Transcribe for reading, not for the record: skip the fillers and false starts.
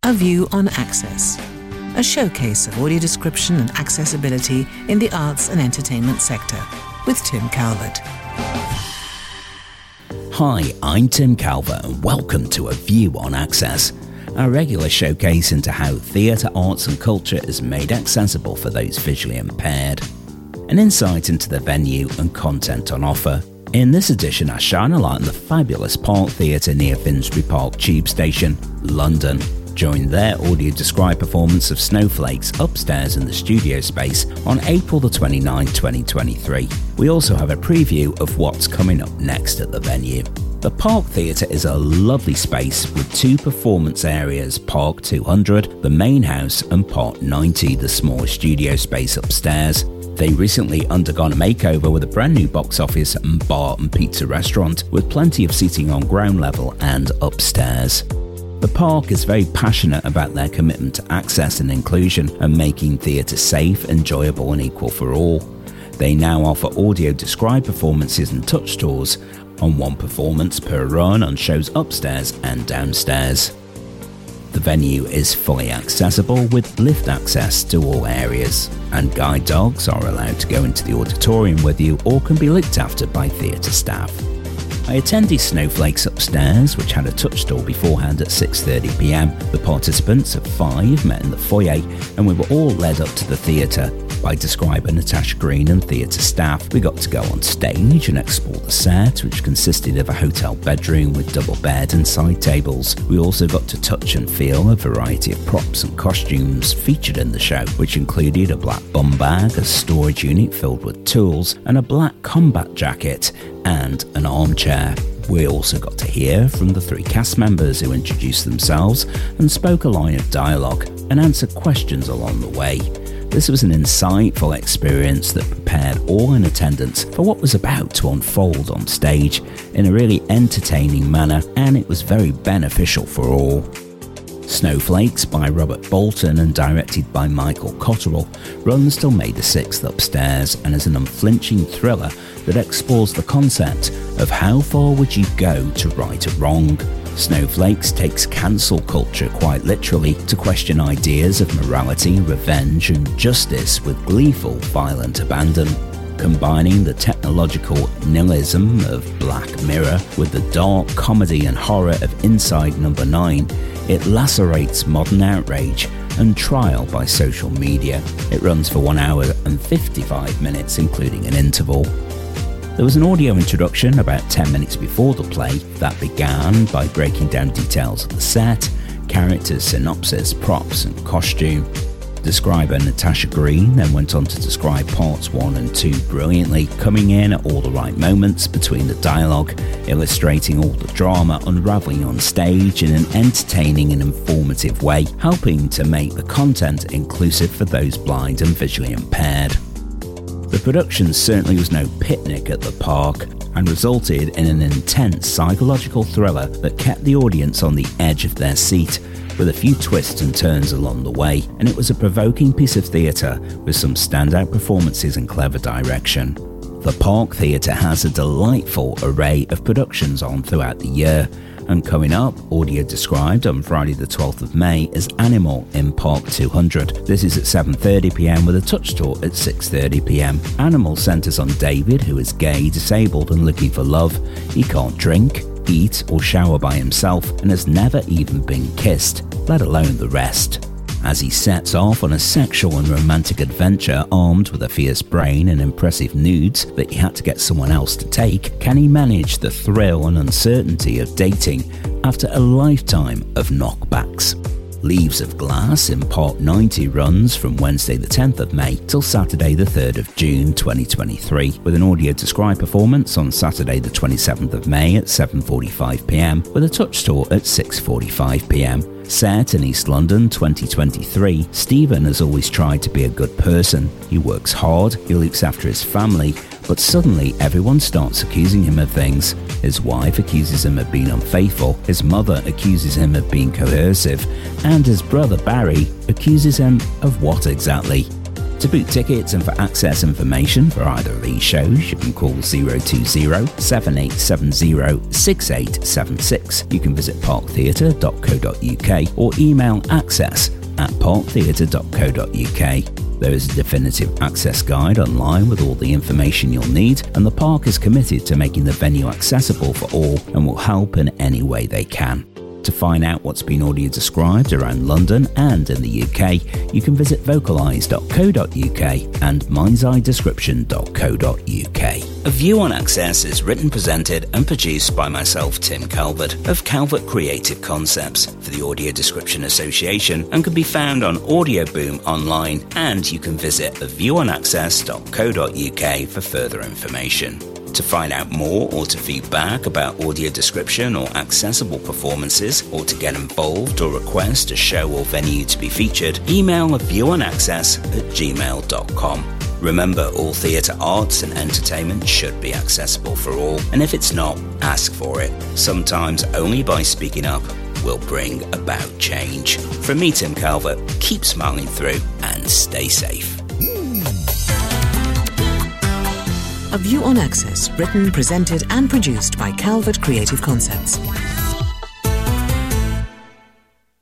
A View on Access, a showcase of audio description and accessibility in the arts and entertainment sector, with Tim Calvert. Hi, I'm Tim Calvert and welcome to A View on Access, our regular showcase into how theatre, arts and culture is made accessible for those visually impaired. An insight into the venue and content on offer. In this edition, I shine a light on the fabulous Park Theatre near Finsbury Park Tube Station, London. Join their audio described performance of Snowflakes upstairs in the studio space on April the 29th, 2023. We also have a preview of what's coming up next at the venue. The Park Theatre is a lovely space with two performance areas, Park 200, the main house, and Park 90, the smaller studio space upstairs. They recently undergone a makeover with a brand new box office and bar and pizza restaurant with plenty of seating on ground level and upstairs. The Park is very passionate about their commitment to access and inclusion and making theatre safe, enjoyable and equal for all. They now offer audio described performances and touch tours on one performance per run on shows upstairs and downstairs. The venue is fully accessible with lift access to all areas, and guide dogs are allowed to go into the auditorium with you or can be looked after by theatre staff. I attended Snowflakes upstairs, which had a touch tour beforehand at 6:30pm. The participants of 5 met in the foyer and we were all led up to the theatre by describer Natasha Green and theatre staff. We got to go on stage and explore the set, which consisted of a hotel bedroom with double bed and side tables. We also got to touch and feel a variety of props and costumes featured in the show, which included a black bum bag, a storage unit filled with tools, and a black combat jacket and an armchair. We also got to hear from the 3 cast members who introduced themselves and spoke a line of dialogue and answered questions along the way. This was an insightful experience that prepared all in attendance for what was about to unfold on stage in a really entertaining manner, and it was very beneficial for all. Snowflakes by Robert Bolton and directed by Michael Cotterill runs till May the 6th upstairs and is an unflinching thriller that explores the concept of how far would you go to right a wrong. Snowflakes takes cancel culture quite literally to question ideas of morality, revenge and justice with gleeful, violent abandon. Combining the technological nihilism of Black Mirror with the dark comedy and horror of Inside Number 9, it lacerates modern outrage and trial by social media. It runs for 1 hour and 55 minutes, including an interval. There was an audio introduction about 10 minutes before the play that began by breaking down details of the set, characters, synopsis, props and costume. Describer Natasha Green then went on to describe parts 1 and 2 brilliantly, coming in at all the right moments between the dialogue, illustrating all the drama unravelling on stage in an entertaining and informative way, helping to make the content inclusive for those blind and visually impaired. The production certainly was no picnic at the park and resulted in an intense psychological thriller that kept the audience on the edge of their seat, with a few twists and turns along the way, and it was a provoking piece of theatre with some standout performances and clever direction. The Park Theatre has a delightful array of productions on throughout the year, and coming up, audio described on Friday the 12th of May is Animal in Park 200. This is at 7:30pm with a touch tour at 6:30pm. Animal centres on David, who is gay, disabled and looking for love. He can't drink, eat or shower by himself and has never even been kissed, let alone the rest. As he sets off on a sexual and romantic adventure armed with a fierce brain and impressive nudes that he had to get someone else to take, can he manage the thrill and uncertainty of dating after a lifetime of knockbacks? Leaves of Glass in Park 90 runs from Wednesday the 10th of May till Saturday the 3rd of June 2023, with an audio described performance on Saturday the 27th of May at 7:45pm with a touch tour at 6:45pm. Set in East London 2023, Stephen has always tried to be a good person. He works hard, he looks after his family, but suddenly everyone starts accusing him of things. His wife accuses him of being unfaithful, his mother accuses him of being coercive, and his brother Barry accuses him of what exactly? To book tickets and for access information for either of these shows, you can call 020-7870-6876. You can visit parktheatre.co.uk or email access@parktheatre.co.uk. There is a definitive access guide online with all the information you'll need, and the park is committed to making the venue accessible for all and will help in any way they can. To find out what's been audio described around London and in the UK, you can visit vocalise.co.uk and mindseyedescription.co.uk. A View on Access is written, presented and produced by myself, Tim Calvert, of Calvert Creative Concepts for the Audio Description Association, and can be found on Audio Boom online, and you can visit aviewоnaccess.co.uk for further information. To find out more or to feedback about audio description or accessible performances, or to get involved or request a show or venue to be featured, email aviewоnaccess@gmail.com. Remember, all theatre arts and entertainment should be accessible for all, and if it's not, ask for it. Sometimes only by speaking up will bring about change. From me, Tim Calvert, keep smiling through and stay safe. A View on Access, written, presented and produced by Calvert Creative Concepts.